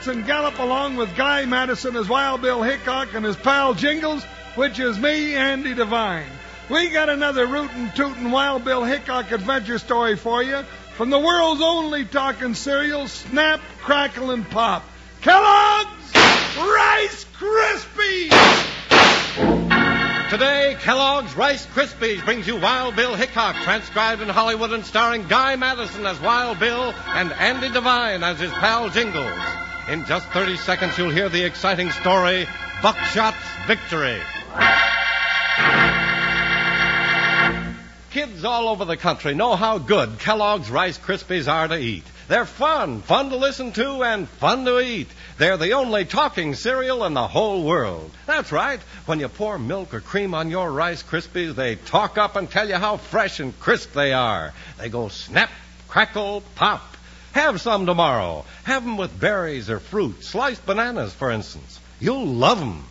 prance and gallop along with Guy Madison as Wild Bill Hickok and his pal Jingles, which is me, Andy Devine. We got another rootin' tootin' Wild Bill Hickok adventure story for you from the world's only talking cereal, Snap, Crackle, and Pop. Kellogg's Rice Krispies! Today, Kellogg's Rice Krispies brings you Wild Bill Hickok, transcribed in Hollywood and starring Guy Madison as Wild Bill and Andy Devine as his pal Jingles. In just 30 seconds, you'll hear the exciting story, Buckshot's Victory. Kids all over the country know how good Kellogg's Rice Krispies are to eat. They're fun to listen to, and fun to eat. They're the only talking cereal in the whole world. That's right. When you pour milk or cream on your Rice Krispies, they talk up and tell you how fresh and crisp they are. They go snap, crackle, pop. Have some tomorrow. Have them with berries or fruit, sliced bananas, for instance. You'll love them.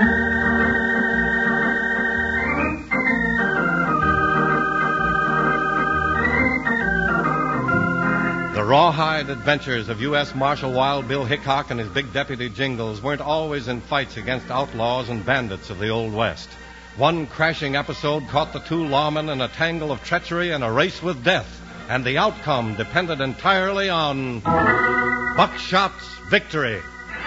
The rawhide adventures of U.S. Marshal Wild Bill Hickok and his big deputy Jingles weren't always in fights against outlaws and bandits of the Old West. One crashing episode caught the two lawmen in a tangle of treachery and a race with death, and the outcome depended entirely on Buckshot's victory.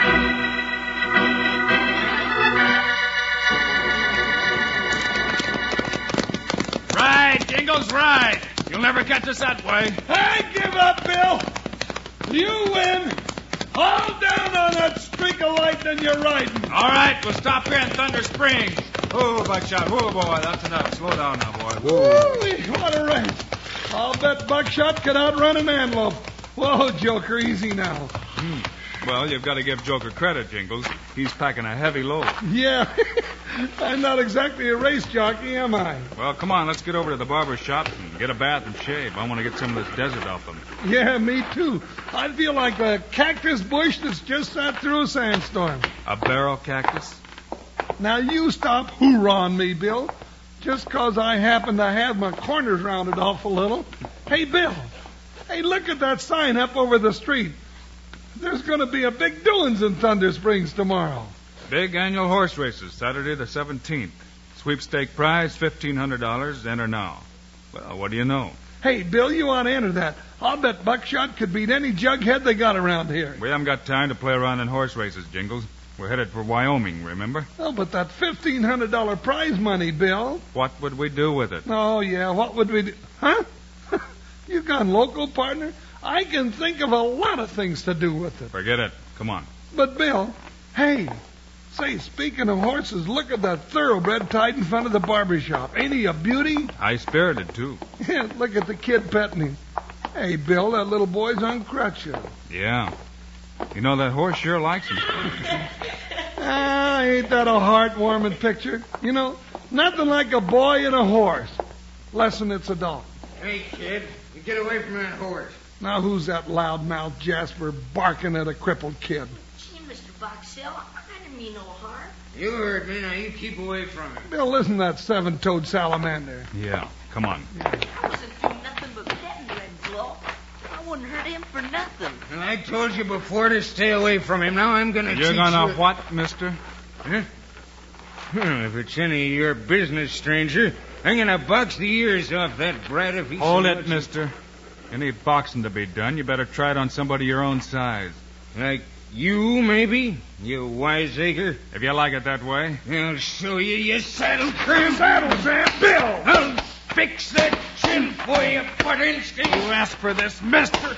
Ride, Jingles, ride! You'll never catch us that way. I give up, Bill. You win. Haul down on that streak of lightning you're riding. All right, we'll stop here in Thunder Springs. Oh, Buckshot. Whoa, boy, that's enough. Slow down now, boy. Holy, what a race. I'll bet Buckshot could outrun an antelope. Whoa, Joker, easy now. Well, you've got to give Joker credit, Jingles. He's packing a heavy load. Yeah, I'm not exactly a race jockey, am I? Well, come on, let's get over to the barber shop and get a bath and shave. I want to get some of this desert off them. Yeah, me too. I feel like a cactus bush that's just sat through a sandstorm. A barrel cactus? Now you stop hoorahing me, Bill. Just 'cause I happen to have my corners rounded off a little. Hey, Bill. Hey, look at that sign up over the street. There's going to be a big doings in Thunder Springs tomorrow. Big annual horse races, Saturday the 17th. Sweepstake prize, $1,500. Enter now. Well, what do you know? Hey, Bill, you ought to enter that. I'll bet Buckshot could beat any jughead they got around here. We haven't got time to play around in horse races, Jingles. We're headed for Wyoming, remember? Oh, but that $1,500 prize money, Bill. What would we do with it? Oh, yeah, what would we do? Huh? You gone local, partner? I can think of a lot of things to do with it. Forget it. Come on. But, Bill, hey, say, speaking of horses, look at that thoroughbred tied in front of the barber shop. Ain't he a beauty? High-spirited, too. Yeah, look at the kid petting him. Hey, Bill, that little boy's on crutches. Yeah. You know, that horse sure likes him. Ain't that a heartwarming picture? You know, nothing like a boy and a horse. Less'n it's a dog. Hey, kid, you get away from that horse. Now, who's that loudmouth Jasper barking at a crippled kid? Gee, Mr. Boxell, I didn't mean no harm. You heard me. Now you keep away from him. Bill, listen to that seven-toed salamander. Yeah, come on. I wasn't doing nothing but petting Red Glow. I wouldn't hurt him for nothing. And I told you before to stay away from him. Now I'm going to You're gonna what, mister? Huh? If it's any of your business, stranger, I'm going to box the ears off that brat if he's... Hold it, mister. You need boxing to be done. You better try it on somebody your own size. Like you, maybe? You wiseacre? If you like it that way. I'll show you, you saddle cramp. Saddle cramp, Bill! I'll fix that chin for you, Putinsky. You asked for this, mister.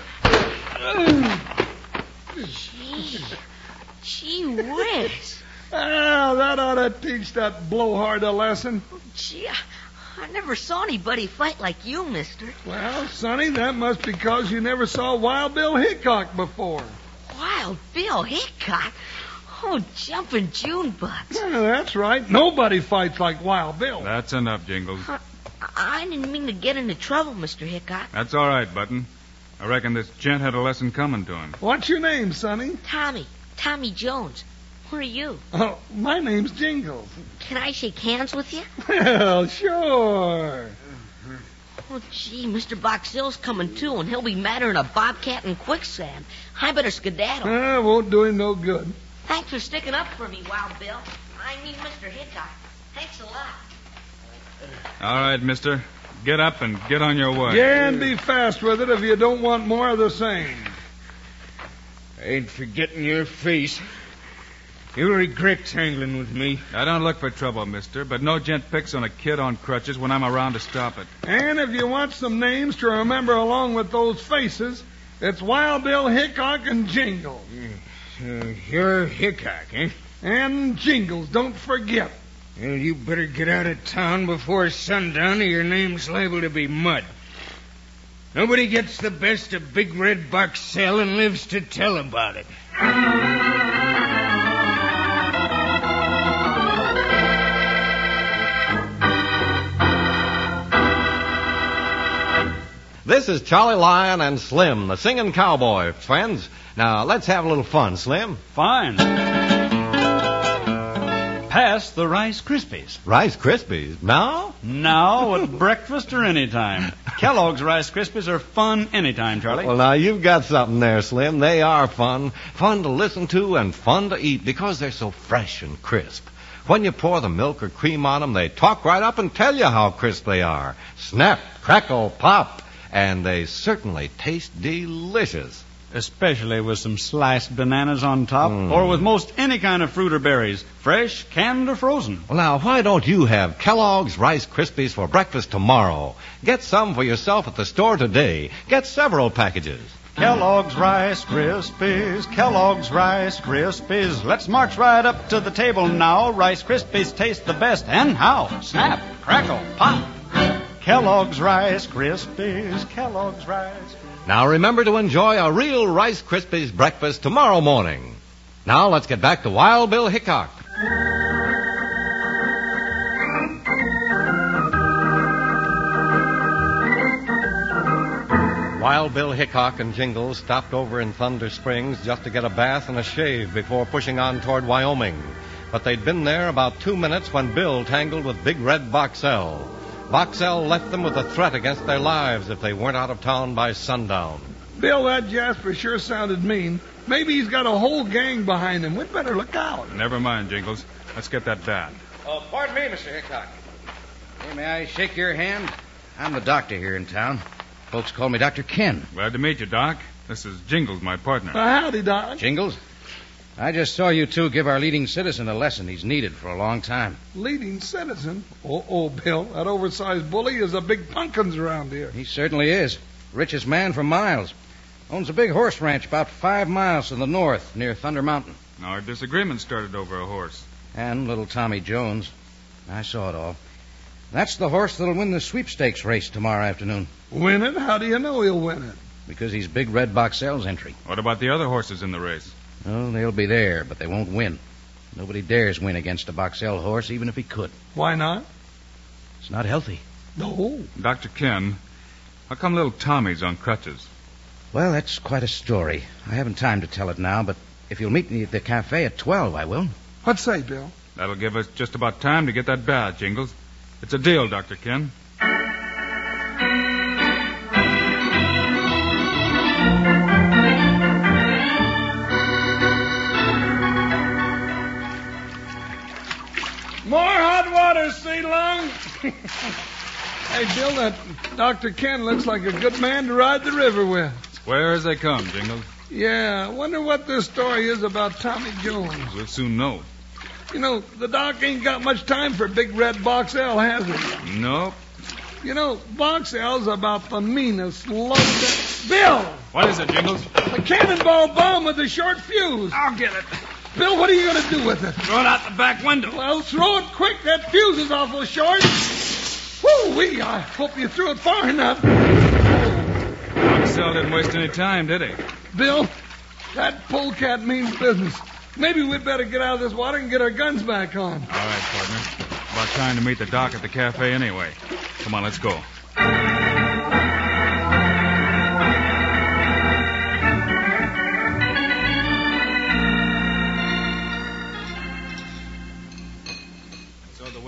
Gee whiz. Ah, that ought to teach that blowhard a lesson. Gee, I never saw anybody fight like you, mister. Well, Sonny, that must be because you never saw Wild Bill Hickok before. Wild Bill Hickok? Oh, jumping June bugs. Yeah, that's right. Nobody fights like Wild Bill. That's enough, Jingles. I didn't mean to get into trouble, Mr. Hickok. That's all right, Button. I reckon this gent had a lesson coming to him. What's your name, Sonny? Tommy Jones. Who are you? Oh, my name's Jingles. Can I shake hands with you? Well, sure. Oh, gee, Mr. Boxell's coming too, and he'll be madder than a bobcat in quicksand. I better skedaddle. Won't do him no good. Thanks for sticking up for me, Wild Bill. I mean, Mr. Hickok. Thanks a lot. All right, mister. Get up and get on your way. Yeah, and be fast with it if you don't want more of the same. I ain't forgetting your face. You'll regret tangling with me. I don't look for trouble, mister, but no gent picks on a kid on crutches when I'm around to stop it. And if you want some names to remember along with those faces, it's Wild Bill Hickok and Jingles. You're Hickok, eh? And Jingles, don't forget. Well, you better get out of town before sundown or your name's liable to be mud. Nobody gets the best of Big Red Boxell and lives to tell about it. This is Charlie Lyon and Slim, the singing cowboy, friends. Now, let's have a little fun, Slim. Fine. Pass the Rice Krispies. Rice Krispies? Now? Now, at breakfast or any time. Kellogg's Rice Krispies are fun anytime, Charlie. Well, now, you've got something there, Slim. They are fun. Fun to listen to and fun to eat because they're so fresh and crisp. When you pour the milk or cream on them, they talk right up and tell you how crisp they are. Snap, crackle, pop. And they certainly taste delicious. Especially with some sliced bananas on top, or with most any kind of fruit or berries, fresh, canned, or frozen. Well, now, why don't you have Kellogg's Rice Krispies for breakfast tomorrow? Get some for yourself at the store today. Get several packages. Kellogg's Rice Krispies, Kellogg's Rice Krispies. Let's march right up to the table now. Rice Krispies taste the best, and how? Snap, crackle, pop. Kellogg's Rice Krispies, Kellogg's Rice Krispies. Now remember to enjoy a real Rice Krispies breakfast tomorrow morning. Now let's get back to Wild Bill Hickok. Wild Bill Hickok and Jingles stopped over in Thunder Springs just to get a bath and a shave before pushing on toward Wyoming. But they'd been there about 2 minutes when Bill tangled with Big Red Boxell. Boxell left them with a threat against their lives if they weren't out of town by sundown. Bill, that Jasper sure sounded mean. Maybe he's got a whole gang behind him. We'd better look out. Never mind, Jingles. Let's get that bat. Oh, pardon me, Mr. Hickok. Hey, may I shake your hand? I'm the doctor here in town. Folks call me Dr. Ken. Glad to meet you, Doc. This is Jingles, my partner. Howdy, Doc. Jingles? I just saw you two give our leading citizen a lesson he's needed for a long time. Leading citizen? Oh, Bill, that oversized bully is a big punkins around here. He certainly is. Richest man for miles. Owns a big horse ranch about 5 miles to the north near Thunder Mountain. Our disagreement started over a horse. And little Tommy Jones. I saw it all. That's the horse that'll win the sweepstakes race tomorrow afternoon. Win it? How do you know he'll win it? Because he's Big Red Boxell's entry. What about the other horses in the race? Oh, they'll be there, but they won't win. Nobody dares win against a Boxell horse, even if he could. Why not? It's not healthy. No. Dr. Ken, how come little Tommy's on crutches? Well, that's quite a story. I haven't time to tell it now, but if you'll meet me at the cafe at 12, I will. What say, Bill? That'll give us just about time to get that bat, Jingles. It's a deal, Dr. Ken. More hot water, C-Lung. Hey, Bill, that Dr. Ken looks like a good man to ride the river with. Square as they come, Jingles. Yeah, I wonder what this story is about Tommy Jones. We'll soon know. You know, the doc ain't got much time for Big Red Boxell, has he? Nope. You know, Boxell's about the meanest, lowest... Bill! What is it, Jingles? A cannonball bomb with a short fuse. I'll get it. Bill, what are you going to do with it? Throw it out the back window. Well, throw it quick. That fuse is awful short. Woo-wee, I hope you threw it far enough. Boxell didn't waste any time, did he? Bill, that polecat means business. Maybe we'd better get out of this water and get our guns back on. All right, partner. About time to meet the doc at the cafe anyway. Come on, let's go.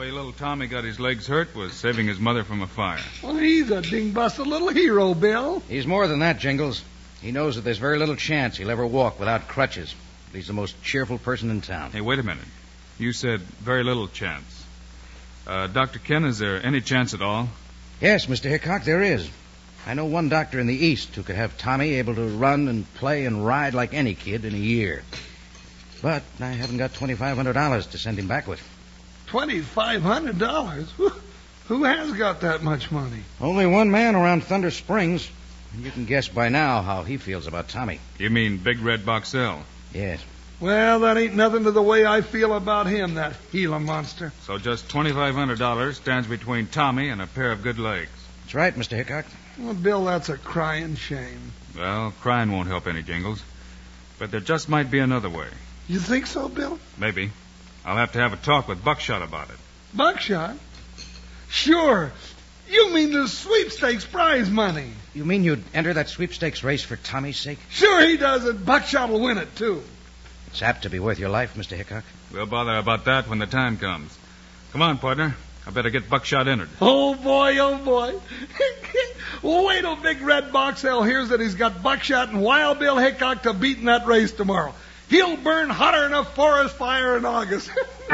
way little Tommy got his legs hurt was saving his mother from a fire. Well, he's a ding-busted little hero, Bill. He's more than that, Jingles. He knows that there's very little chance he'll ever walk without crutches. He's the most cheerful person in town. Hey, wait a minute. You said very little chance. Dr. Ken, is there any chance at all? Yes, Mr. Hickok, there is. I know one doctor in the East who could have Tommy able to run and play and ride like any kid in a year. But I haven't got $2,500 to send him back with. $2,500? Who has got that much money? Only one man around Thunder Springs. And you can guess by now how he feels about Tommy. You mean Big Red Boxell? Yes. Well, that ain't nothing to the way I feel about him, that Gila monster. So just $2,500 stands between Tommy and a pair of good legs. That's right, Mr. Hickok. Well, Bill, that's a crying shame. Well, crying won't help any, Jingles. But there just might be another way. You think so, Bill? Maybe. I'll have to have a talk with Buckshot about it. Buckshot? Sure. You mean the sweepstakes prize money? You mean you'd enter that sweepstakes race for Tommy's sake? Sure he does, and Buckshot will win it, too. It's apt to be worth your life, Mr. Hickok. We'll bother about that when the time comes. Come on, partner. I better get Buckshot entered. Oh, boy, oh, boy. Well, wait till Big Red Boxell hears that he's got Buckshot and Wild Bill Hickok to beat in that race tomorrow. He'll burn hotter than a forest fire in August.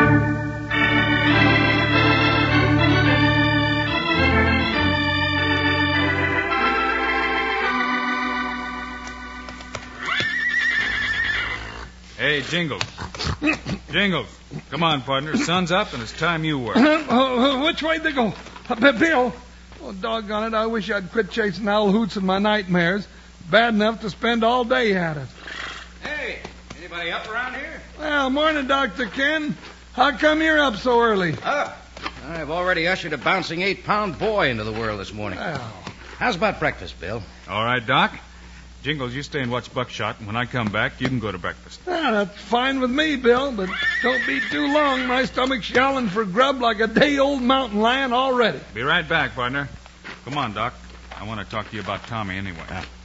Hey, Jingles. Jingles. Come on, partner. Sun's up, and it's time you work. Which way'd they go? Bill. Oh, doggone it. I wish I'd quit chasing owl hoots in my nightmares. Bad enough to spend all day at it. Hey, anybody up around here? Well, morning, Dr. Ken. How come you're up so early? I've already ushered a bouncing 8-pound boy into the world this morning. Well, How's about breakfast, Bill? All right, Doc. Jingles, you stay and watch Buckshot, and when I come back, you can go to breakfast. that's fine with me, Bill, but don't be too long. My stomach's yowling for grub like a day-old mountain lion already. Be right back, partner. Come on, Doc. I want to talk to you about Tommy anyway.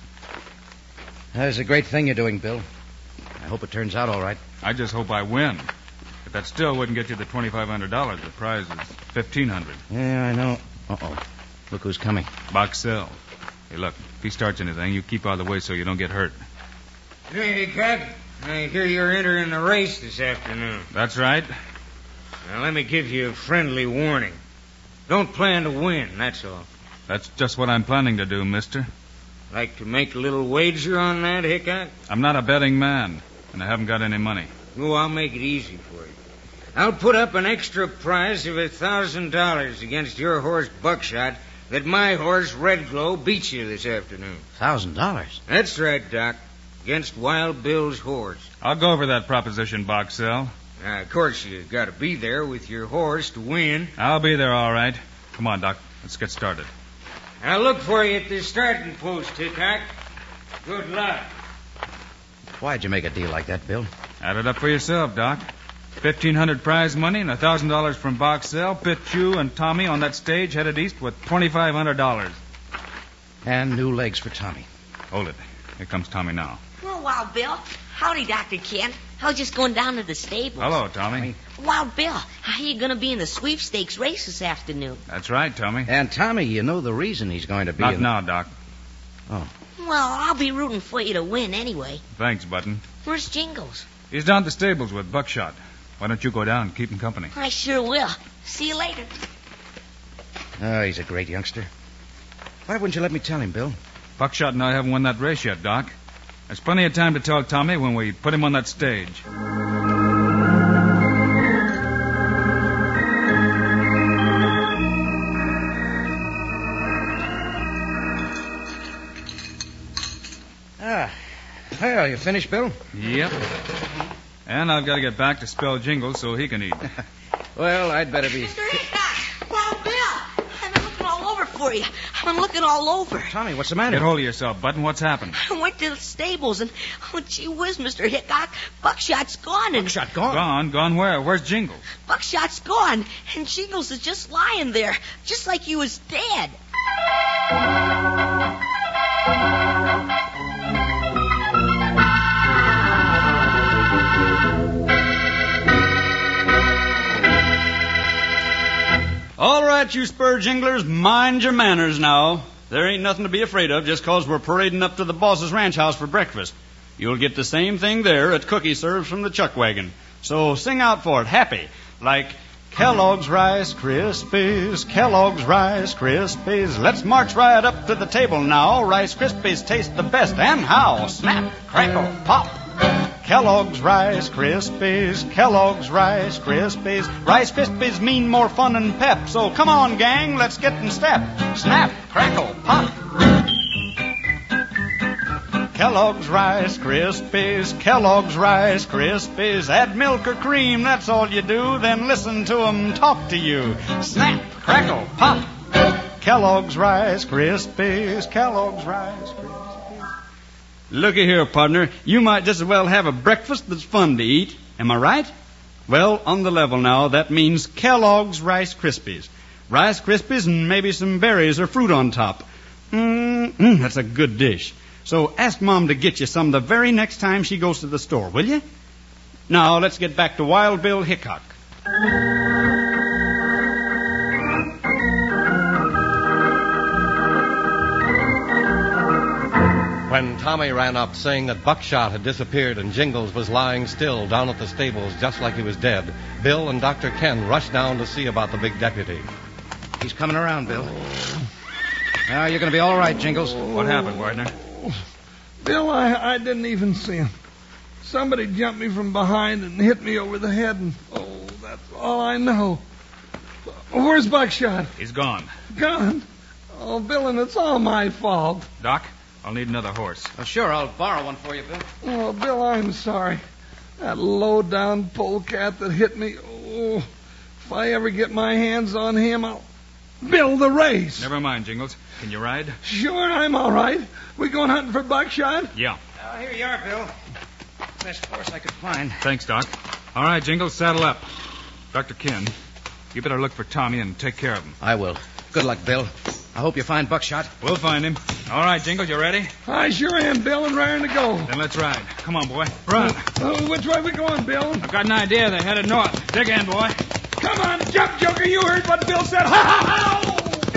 That's a great thing you're doing, Bill. I hope it turns out all right. I just hope I win. But that still wouldn't get you the $2,500. The prize is $1,500. Yeah, I know. Uh-oh. Look who's coming. Boxell. Hey, look, if he starts anything, you keep out of the way so you don't get hurt. Hey, Hickok, I hear you're entering the race this afternoon. That's right. Now, let me give you a friendly warning. Don't plan to win, that's all. That's just what I'm planning to do, mister. Like to make a little wager on that, Hickok? I'm not a betting man, and I haven't got any money. Oh, I'll make it easy for you. I'll put up an extra prize of $1,000 against your horse, Buckshot, that my horse, Red Glow, beats you this afternoon. $1,000? That's right, Doc. Against Wild Bill's horse. I'll go over that proposition, Boxell. Now, of course, you got to be there with your horse to win. I'll be there, all right. Come on, Doc. Let's get started. I'll look for you at the starting post, Hickok. Good luck. Why'd you make a deal like that, Bill? Add it up for yourself, Doc. $1,500 prize money and $1,000 from Boxell pit you and Tommy on that stage headed east with $2,500. And new legs for Tommy. Hold it. Here comes Tommy now. Well, Wild Bill. Howdy, Dr. Ken. I was just going down to the stables. Hello, Tommy. Wild Bill, how you going to be in the sweepstakes race this afternoon? That's right, Tommy. And Tommy, you know the reason he's going to be Not now, Doc. Oh. Well, I'll be rooting for you to win anyway. Thanks, Button. Where's Jingles? He's down at the stables with Buckshot. Why don't you go down and keep him company? I sure will. See you later. Oh, he's a great youngster. Why wouldn't you let me tell him, Bill? Buckshot and I haven't won that race yet, Doc. There's plenty of time to tell Tommy when we put him on that stage. Well, you finished, Bill? Yep. And I've got to get back to spell Jingles so he can eat. Well, I'd better be... Mr. Hickok! Wild Bill! I've been looking all over for you. I've been looking all over. Tommy, what's the matter? Get hold of yourself, Button. What's happened? I went to the stables and, oh, gee whiz, Mr. Hickok, Buckshot's gone and... Buckshot gone? Gone? Gone where? Where's Jingles? Buckshot's gone, and Jingles is just lying there, just like he was dead. right, you spur jinglers, mind your manners now. There ain't nothing to be afraid of just 'cause we're parading up to the boss's ranch house for breakfast. You'll get the same thing there at cookie serves from the chuck wagon. So sing out for it, happy, like Kellogg's Rice Krispies, Kellogg's Rice Krispies. Let's march right up to the table now. Rice Krispies taste the best, and how? Snap, crackle, pop. Kellogg's Rice Krispies, Kellogg's Rice Krispies. Rice Krispies mean more fun and pep. So come on, gang, let's get in step. Snap, crackle, pop. Kellogg's Rice Krispies, Kellogg's Rice Krispies. Add milk or cream, that's all you do. Then listen to 'em talk to you. Snap, crackle, pop. Kellogg's Rice Krispies, Kellogg's Rice Krispies. Looky here, partner. You might just as well have a breakfast that's fun to eat. Am I right? Well, on the level now, that means Kellogg's Rice Krispies. Rice Krispies and maybe some berries or fruit on top. That's a good dish. So ask Mom to get you some the very next time she goes to the store, will you? Now, let's get back to Wild Bill Hickok. When Tommy ran up saying that Buckshot had disappeared and Jingles was lying still down at the stables just like he was dead, Bill and Dr. Ken rushed down to see about the big deputy. He's coming around, Bill. Now, you're going to be all right, Jingles. What happened, Widener? Bill, I didn't even see him. Somebody jumped me from behind and hit me over the head, and that's all I know. Where's Buckshot? He's gone. Gone? Oh, Bill, and it's all my fault. Doc, I'll need another horse. Oh, sure, I'll borrow one for you, Bill. Oh, Bill, I'm sorry. That low-down polecat that hit me. Oh, if I ever get my hands on him, I'll build the race. Never mind, Jingles. Can you ride? Sure, I'm all right. We going hunting for Buckshot? Yeah. Here you are, Bill. Best horse I could find. Thanks, Doc. All right, Jingles, saddle up. Dr. Ken, you better look for Tommy and take care of him. I will. Good luck, Bill. I hope you find Buckshot. We'll find him. All right, Jingles, you ready? I sure am, Bill, and raring to go. Then let's ride. Come on, boy. Run. Which way we going, Bill? I've got an idea. They're headed north. Dig in, boy. Come on, jump, Joker. You heard what Bill said. Ha, ha, ha!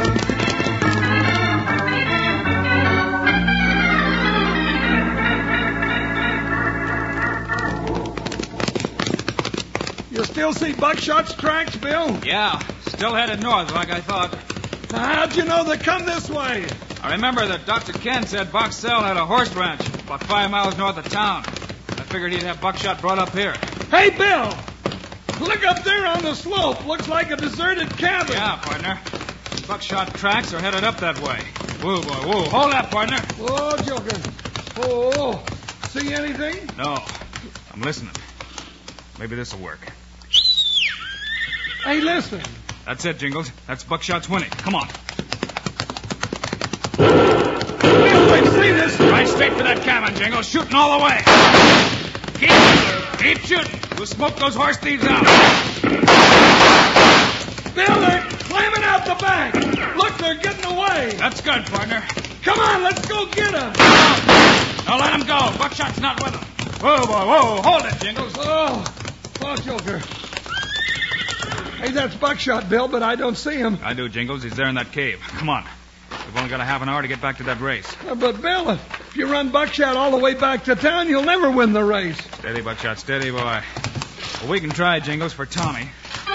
You still see Buckshot's tracks, Bill? Yeah, still headed north like I thought. How'd you know they come this way? I remember that Dr. Ken said Boxell had a horse ranch about 5 miles north of town. I figured he'd have Buckshot brought up here. Hey, Bill! Look up there on the slope. Looks like a deserted cabin. Yeah, partner. Buckshot tracks are headed up that way. Whoa, boy, whoa. Hold up, partner. Whoa, Joker. Oh, see anything? No. I'm listening. Maybe this'll work. Hey, listen. That's it, Jingles. That's Buckshot's whinny. Come on. Bill, I see this. Right straight for that cabin, Jingles. Shooting all the way. Keep shooting. We'll smoke those horse thieves out. Bill, they're climbing out the back. Look, they're getting away. That's good, partner. Come on, let's go get them. Now let him go. Buckshot's not with them. Whoa, boy, whoa. Hold it, Jingles. Oh, Joker. Hey, that's Buckshot, Bill, but I don't see him. I do, Jingles. He's there in that cave. Come on. We've only got a half an hour to get back to that race. But, Bill, if you run Buckshot all the way back to town, you'll never win the race. Steady, Buckshot. Steady, boy. Well, we can try, Jingles, for Tommy.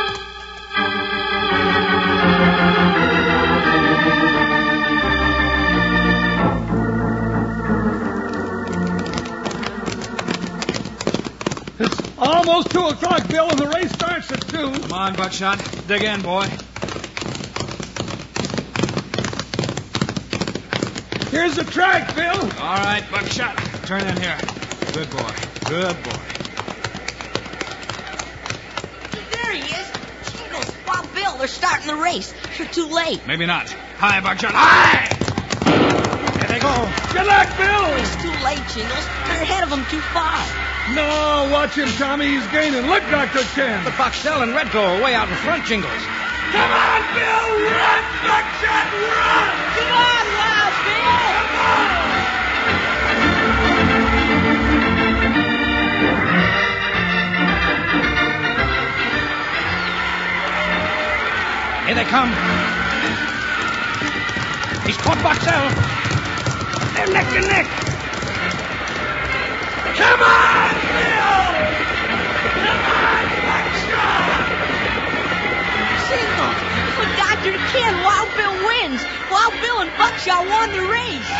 It's almost 2 o'clock, Bill, and the race starts at 2. Come on, Buckshot. Dig in, boy. Here's the track, Bill. All right, Buckshot. Turn in here. Good boy. Good boy. There he is. Jingles, Wild Bill, they're starting the race. You're too late. Maybe not. Hi, Buckshot. Hi! Here they go. Good luck, Bill. It's too late, Jingles. You're ahead of them too far. No, watch him, Tommy. He's gaining. Look, Dr. Ken. The Boxell and Redco are way out in front, Jingles. Come on, Bill. Run, Buckshot, run. Come on, Wild Bill. Come on. Here they come. He's caught Boxell. They're neck to neck. Come on, Bill! Come on, Buckshot! Jingle! But Dr. Ken, Wild Bill wins. Wild Bill and Buckshot won the race.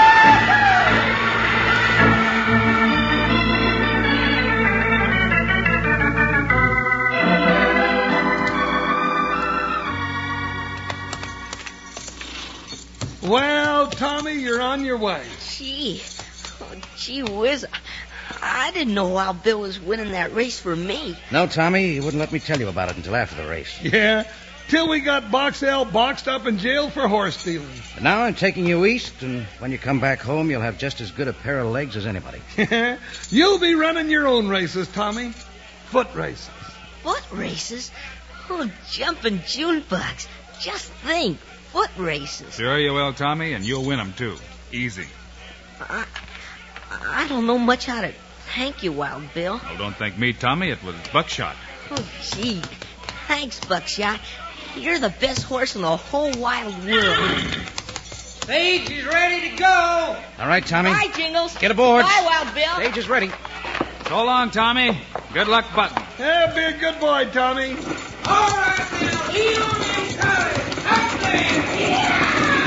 Well, Tommy, you're on your way. Gee whiz. I didn't know Wild Bill was winning that race for me. No, Tommy, he wouldn't let me tell you about it until after the race. Yeah, till we got Boxell boxed up in jail for horse stealing. But now I'm taking you east, and when you come back home, you'll have just as good a pair of legs as anybody. You'll be running your own races, Tommy. Foot races. Foot races? Oh, jumping June bugs. Just think, foot races. Sure you will, Tommy, and you'll win them, too. Easy. I don't know much how to thank you, Wild Bill. Well, don't thank me, Tommy. It was Buckshot. Oh, gee. Thanks, Buckshot. You're the best horse in the whole wild world. Sage is ready to go. All right, Tommy. Bye, Jingles. Get aboard. Bye, Wild Bill. Sage is ready. So long, Tommy. Good luck, Button. Yeah, be a good boy, Tommy. All right, Bill. Heel and courage. Up there.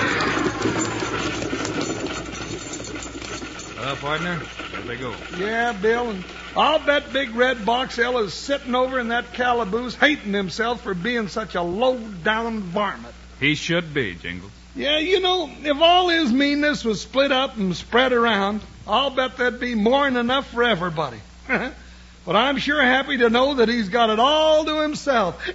Well, partner, there they go. Yeah, Bill, and I'll bet Big Red Boxell is sitting over in that calaboose hating himself for being such a low-down varmint. He should be, Jingles. Yeah, you know, if all his meanness was split up and spread around, I'll bet there'd be more than enough for everybody. But I'm sure happy to know that he's got it all to himself.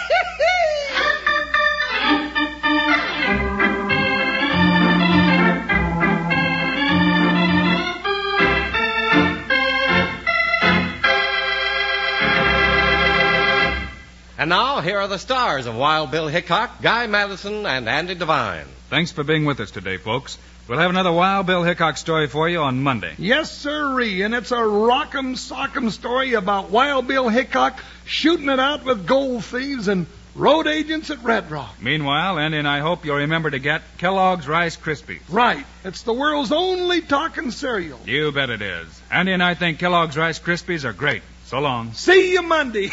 And now, here are the stars of Wild Bill Hickok, Guy Madison, and Andy Devine. Thanks for being with us today, folks. We'll have another Wild Bill Hickok story for you on Monday. Yes, sirree, and it's a rock'em sock'em story about Wild Bill Hickok shooting it out with gold thieves and road agents at Red Rock. Meanwhile, Andy and I hope you'll remember to get Kellogg's Rice Krispies. Right. It's the world's only talking cereal. You bet it is. Andy and I think Kellogg's Rice Krispies are great. So long. See you Monday.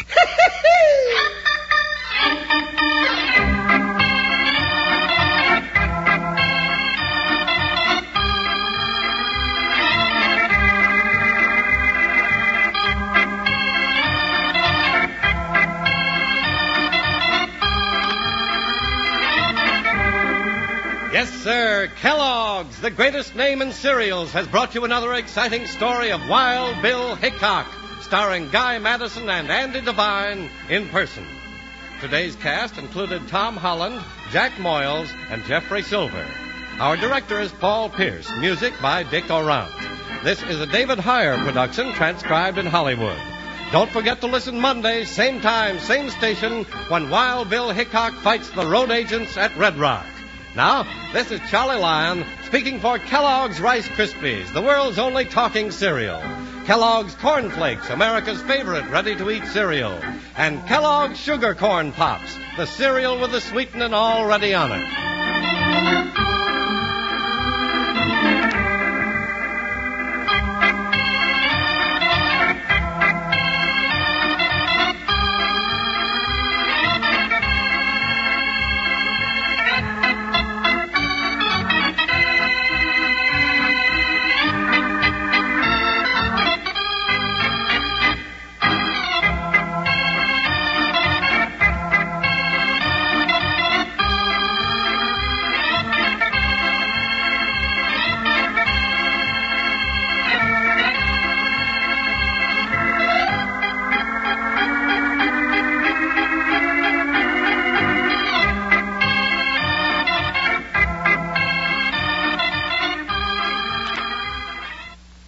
Yes, sir, Kellogg's, the greatest name in cereals, has brought you another exciting story of Wild Bill Hickok, starring Guy Madison and Andy Devine in person. Today's cast included Tom Holland, Jack Moyles, and Jeffrey Silver. Our director is Paul Pierce, music by Dick Orant. This is a David Heyer production transcribed in Hollywood. Don't forget to listen Monday, same time, same station, when Wild Bill Hickok fights the road agents at Red Rock. Now, this is Charlie Lyon speaking for Kellogg's Rice Krispies, the world's only talking cereal. Kellogg's Corn Flakes, America's favorite ready-to-eat cereal. And Kellogg's Sugar Corn Pops, the cereal with the sweetening already on it.